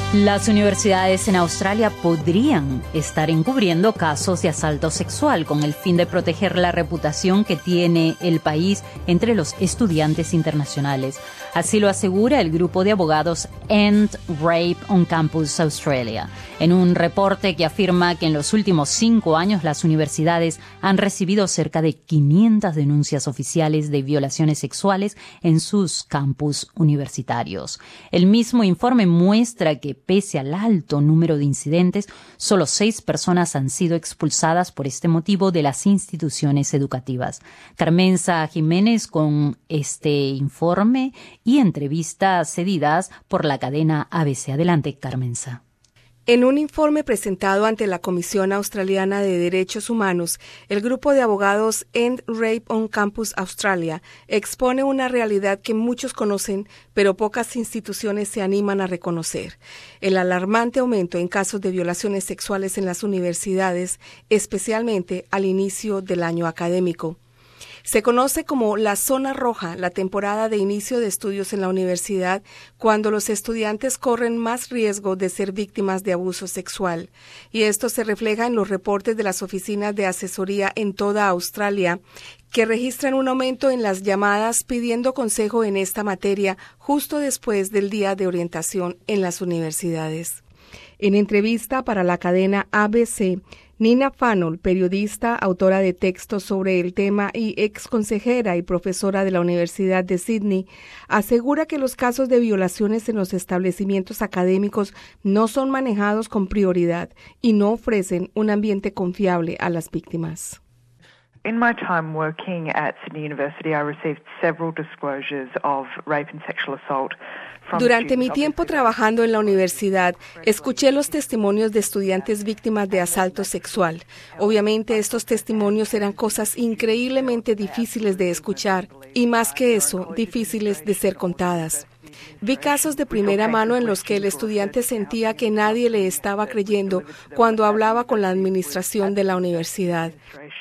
Las universidades en Australia podrían estar encubriendo casos de asalto sexual con el fin de proteger la reputación que tiene el país entre los estudiantes internacionales. Así lo asegura el grupo de abogados End Rape on Campus Australia, en un reporte que afirma que en los últimos 5 años las universidades han recibido cerca de 500 denuncias oficiales de violaciones sexuales en sus campus universitarios. El mismo informe muestra que pese al alto número de incidentes, solo 6 personas han sido expulsadas por este motivo de las instituciones educativas. Carmenza Jiménez con este informe y entrevistas cedidas por la cadena ABC. Adelante, Carmenza. En un informe presentado ante la Comisión Australiana de Derechos Humanos, el grupo de abogados End Rape on Campus Australia expone una realidad que muchos conocen, pero pocas instituciones se animan a reconocer: el alarmante aumento en casos de violaciones sexuales en las universidades, especialmente al inicio del año académico. Se conoce como la zona roja la temporada de inicio de estudios en la universidad, cuando los estudiantes corren más riesgo de ser víctimas de abuso sexual. Y esto se refleja en los reportes de las oficinas de asesoría en toda Australia, que registran un aumento en las llamadas pidiendo consejo en esta materia justo después del día de orientación en las universidades. En entrevista para la cadena ABC, Nina Fanol, periodista, autora de textos sobre el tema y ex consejera y profesora de la Universidad de Sydney, asegura que los casos de violaciones en los establecimientos académicos no son manejados con prioridad y no ofrecen un ambiente confiable a las víctimas. In my time working at Sydney University, I received several disclosures of rape and sexual assault. Durante mi tiempo trabajando en la universidad, escuché los testimonios de estudiantes víctimas de asalto sexual. Obviamente, estos testimonios eran cosas increíblemente difíciles de escuchar y, más que eso, difíciles de ser contadas. Vi casos de primera mano en los que el estudiante sentía que nadie le estaba creyendo cuando hablaba con la administración de la universidad.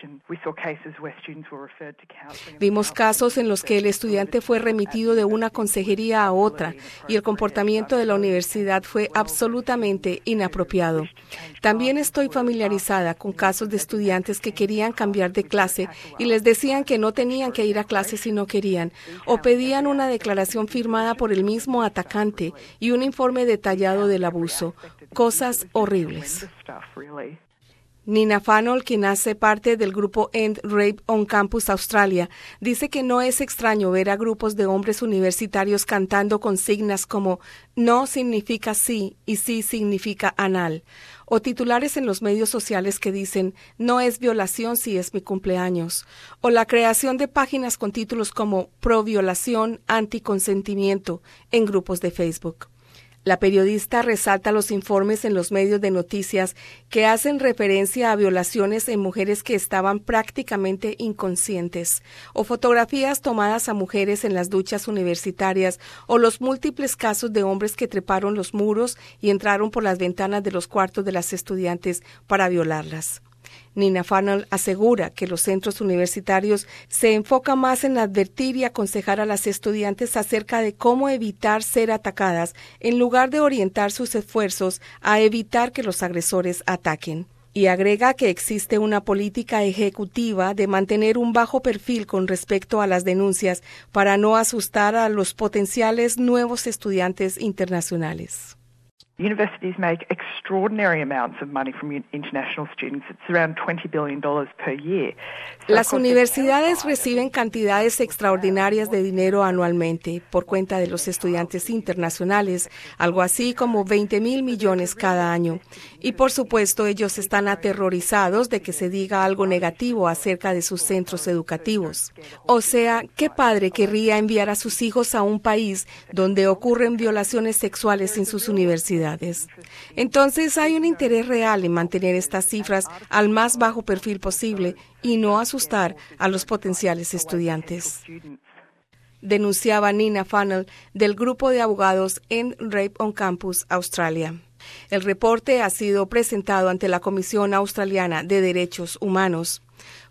Vimos casos en los que el estudiante fue remitido de una consejería a otra y el comportamiento de la universidad fue absolutamente inapropiado. También estoy familiarizada con casos de estudiantes que querían cambiar de clase y les decían que no tenían que ir a clase si no querían, o pedían una declaración firmada por el mismo atacante y un informe detallado del abuso. Cosas horribles. Nina Fanol, quien hace parte del grupo End Rape on Campus Australia, dice que no es extraño ver a grupos de hombres universitarios cantando consignas como "no significa sí" y "sí significa anal", o titulares en los medios sociales que dicen "no es violación si es mi cumpleaños", o la creación de páginas con títulos como "pro violación, anticonsentimiento" en grupos de Facebook. La periodista resalta los informes en los medios de noticias que hacen referencia a violaciones en mujeres que estaban prácticamente inconscientes, o fotografías tomadas a mujeres en las duchas universitarias, o los múltiples casos de hombres que treparon los muros y entraron por las ventanas de los cuartos de las estudiantes para violarlas. Nina Fanol asegura que los centros universitarios se enfocan más en advertir y aconsejar a las estudiantes acerca de cómo evitar ser atacadas, en lugar de orientar sus esfuerzos a evitar que los agresores ataquen. Y agrega que existe una política ejecutiva de mantener un bajo perfil con respecto a las denuncias para no asustar a los potenciales nuevos estudiantes internacionales. Universities make extraordinary amounts of money from international students. It's around $20 billion per year. Las universidades reciben cantidades extraordinarias de dinero anualmente por cuenta de los estudiantes internacionales, algo así como 20,000 millones cada año. Y por supuesto, ellos están aterrorizados de que se diga algo negativo acerca de sus centros educativos. O sea, ¿qué padre querría enviar a sus hijos a un país donde ocurren violaciones sexuales en sus universidades? Entonces hay un interés real en mantener estas cifras al más bajo perfil posible y no asustar a los potenciales estudiantes. Denunciaba Nina Fanol del grupo de abogados End Rape on Campus Australia. El reporte ha sido presentado ante la Comisión Australiana de Derechos Humanos.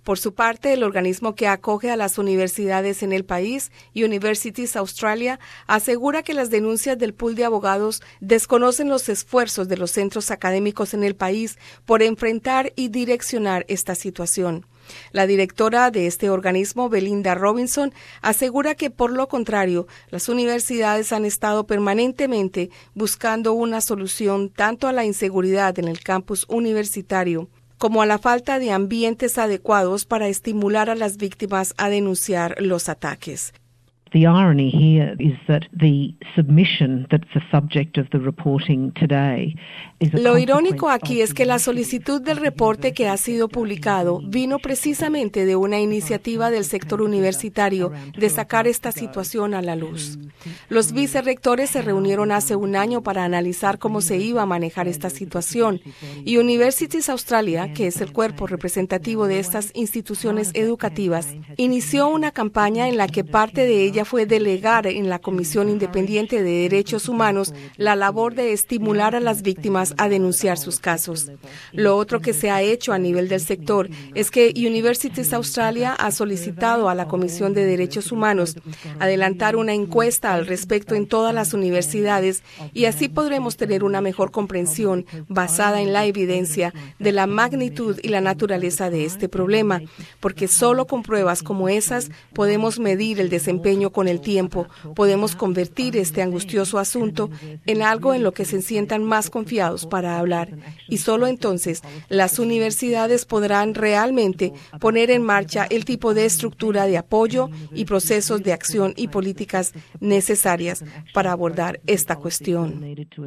Por su parte, el organismo que acoge a las universidades en el país, Universities Australia, asegura que las denuncias del pool de abogados desconocen los esfuerzos de los centros académicos en el país por enfrentar y direccionar esta situación. La directora de este organismo, Belinda Robinson, asegura que, por lo contrario, las universidades han estado permanentemente buscando una solución tanto a la inseguridad en el campus universitario como a la falta de ambientes adecuados para estimular a las víctimas a denunciar los ataques. The irony here is that the submission that's the subject of the reporting today is a Lo irónico aquí es que la solicitud del reporte que ha sido publicado vino precisamente de una iniciativa del sector universitario de sacar esta situación a la luz. Los vicerrectores se reunieron hace un año para analizar cómo se iba a manejar esta situación y Universities Australia, que es el cuerpo representativo de estas instituciones educativas, inició una campaña en la que parte de ella fue delegar en la Comisión Independiente de Derechos Humanos la labor de estimular a las víctimas a denunciar sus casos. Lo otro que se ha hecho a nivel del sector es que Universities Australia ha solicitado a la Comisión de Derechos Humanos adelantar una encuesta al respecto en todas las universidades y así podremos tener una mejor comprensión basada en la evidencia de la magnitud y la naturaleza de este problema, porque solo con pruebas como esas podemos medir el desempeño con el tiempo, podemos convertir este angustioso asunto en algo en lo que se sientan más confiados para hablar y solo entonces las universidades podrán realmente poner en marcha el tipo de estructura de apoyo y procesos de acción y políticas necesarias para abordar esta cuestión.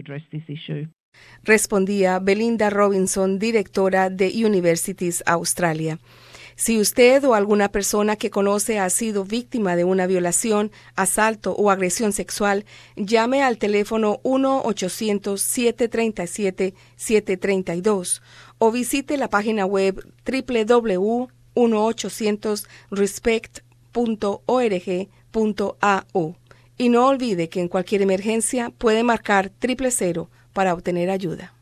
Respondía Belinda Robinson, directora de Universities Australia. Si usted o alguna persona que conoce ha sido víctima de una violación, asalto o agresión sexual, llame al teléfono 1-800-737-732 o visite la página web www.1800respect.org.au. Y no olvide que en cualquier emergencia puede marcar 000 para obtener ayuda.